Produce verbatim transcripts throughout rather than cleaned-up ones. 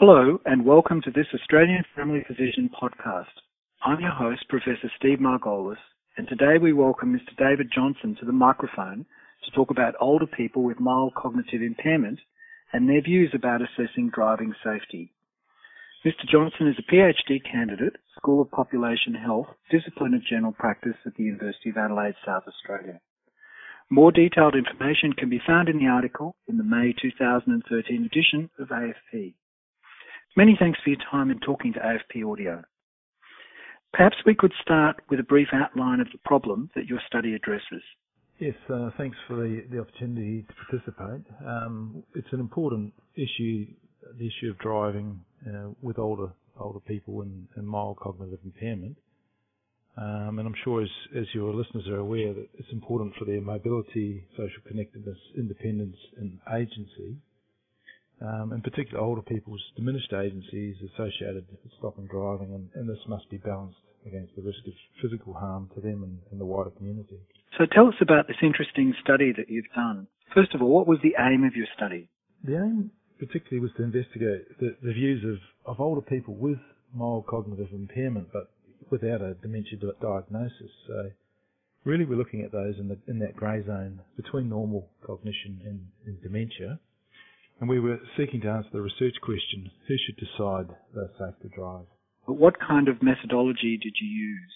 Hello and welcome to this Australian Family Physician podcast. I'm your host, Professor Steve Margolis, and today we welcome Mister David Johnson to the microphone to talk about older people with mild cognitive impairment and their views about assessing driving safety. Mister Johnson is a PhD candidate, School of Population Health, Discipline of General Practice at the University of Adelaide, South Australia. More detailed information can be found in the article in the May two thousand thirteen edition of A F P. Many thanks for your time in talking to A F P Audio. Perhaps we could start with a brief outline of the problem that your study addresses. Yes, uh, thanks for the, the opportunity to participate. Um, it's an important issue, the issue of driving uh, with older older people and, and mild cognitive impairment. Um, and I'm sure as, as your listeners are aware that it's important for their mobility, social connectedness, independence and agency. Um, in particular, older people's diminished agency is associated with stopping driving, and, and this must be balanced against the risk of physical harm to them and, and the wider community. So tell us about this interesting study that you've done. First of all, what was the aim of your study? The aim particularly was to investigate the, the views of, of older people with mild cognitive impairment, but without a dementia diagnosis. So really we're looking at those in, the, in that grey zone between normal cognition and, and dementia. And we were seeking to answer the research question, who should decide they're safe to drive? But what kind of methodology did you use?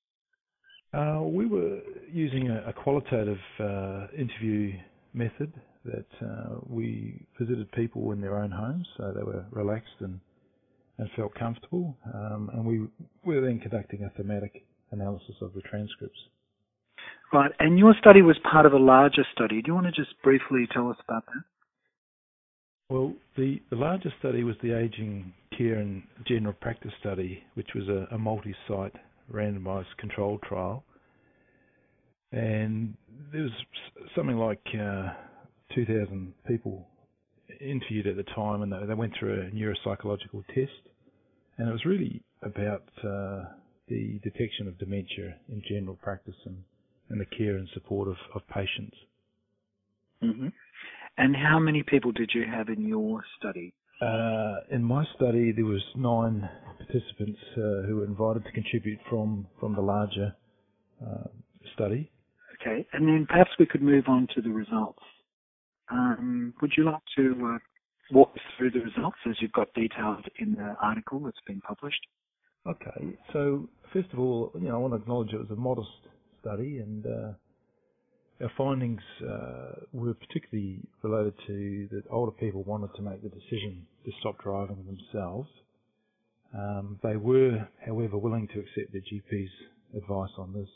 Uh, we were using a, a qualitative uh, interview method that uh, we visited people in their own homes, so they were relaxed and, and felt comfortable, um, and we were then conducting a thematic analysis of the transcripts. Right, and your study was part of a larger study. Do you want to just briefly tell us about that? Well, the, the larger study was the Aging Care and General Practice study, which was a, a multi-site randomised controlled trial. And there was something like uh, two thousand people interviewed at the time, and they, they went through a neuropsychological test. And it was really about uh, the detection of dementia in general practice and, and the care and support of, of patients. Mm-hmm. And how many people did you have in your study? Uh, in my study, there was nine participants uh, who were invited to contribute from, from the larger uh, study. Okay, and then perhaps we could move on to the results. Um, would you like to uh, walk us through the results as you've got detailed in the article that's been published? Okay, so first of all, you know, I want to acknowledge it was a modest study, and uh, our findings uh, were particularly related to that older people wanted to make the decision to stop driving themselves. Um, they were, however, willing to accept their G P's advice on this.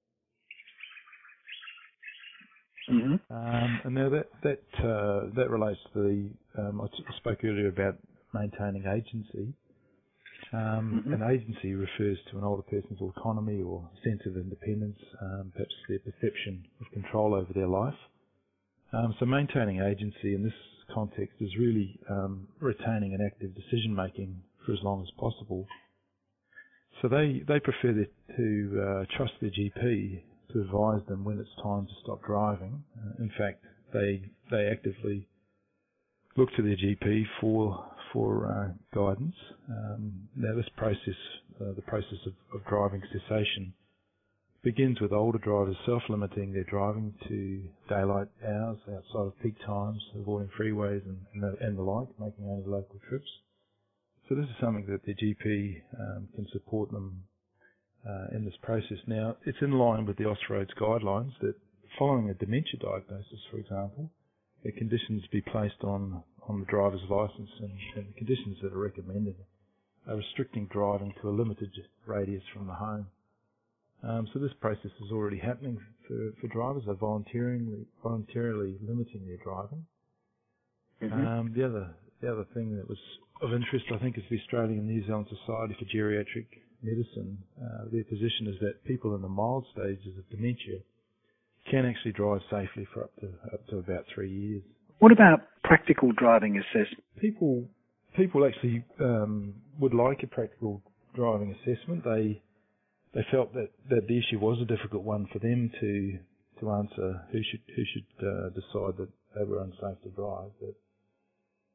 Mm-hmm. Um, and now that that uh, that relates to the um, I spoke earlier about maintaining agency. Um, Mm-hmm. An agency refers to an older person's autonomy or sense of independence, um, perhaps their perception of control over their life. Um, so maintaining agency in this context is really um, retaining an active decision making for as long as possible. So they, they prefer the, to uh, trust their G P to advise them when it's time to stop driving. Uh, in fact, they they actively look to their G P for for uh, guidance. Um, now, this process, uh, the process of, of driving cessation, begins with older drivers self-limiting their driving to daylight hours outside of peak times, avoiding freeways and, and, the, and the like, making only local trips. So this is something that their G P um, can support them uh, in this process. Now, it's in line with the Austroads guidelines that following a dementia diagnosis, for example, the conditions be placed on, on the driver's licence, and, and the conditions that are recommended are restricting driving to a limited radius from the home. Um, so this process is already happening for, for drivers. They're voluntarily, voluntarily limiting their driving. Mm-hmm. Um, the other the other thing that was of interest, I think, is the Australian and New Zealand Society for Geriatric Medicine. Uh, their position is that people in the mild stages of dementia can actually drive safely for up to up to about three years. What about practical driving assessment? People people actually um, would like a practical driving assessment. They they felt that, that the issue was a difficult one for them to to answer who should who should uh, decide that they were unsafe to drive. But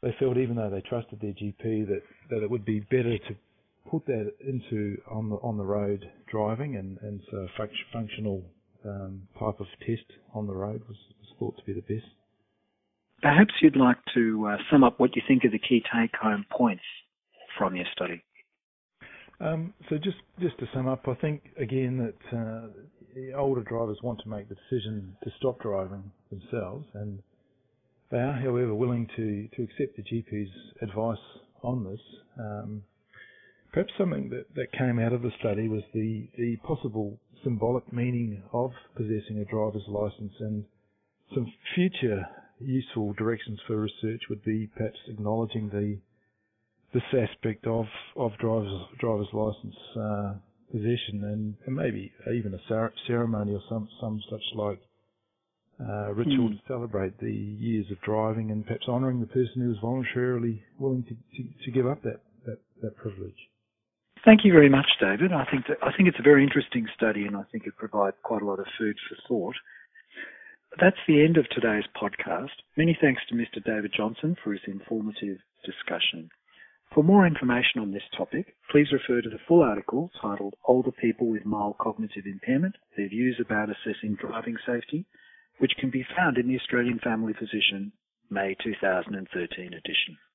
they felt, even though they trusted their G P, that, that it would be better to put that into on the on the road driving, and, and so a func- functional um, type of test on the road was, was thought to be the best. Perhaps you'd like to uh, sum up what you think are the key take-home points from your study. Um, so just, just to sum up, I think, again, that uh, older drivers want to make the decision to stop driving themselves, and they are, however, willing to, to accept the G P's advice on this. Um, perhaps something that, that came out of the study was the, the possible symbolic meaning of possessing a driver's licence, and some future useful directions for research would be perhaps acknowledging the this aspect of, of driver's, driver's licence uh, possession, and, and maybe even a cer- ceremony or some, some such like uh, ritual mm. to celebrate the years of driving, and perhaps honouring the person who was voluntarily willing to, to, to give up that, that, that privilege. Thank you very much, David. I think that, I think it's a very interesting study, and I think it provides quite a lot of food for thought. That's the end of today's podcast. Many thanks to Mister David Johnson for his informative discussion. For more information on this topic, please refer to the full article titled Older People with Mild Cognitive Impairment, Their Views about Assessing Driving Safety, which can be found in the Australian Family Physician May two thousand thirteen edition.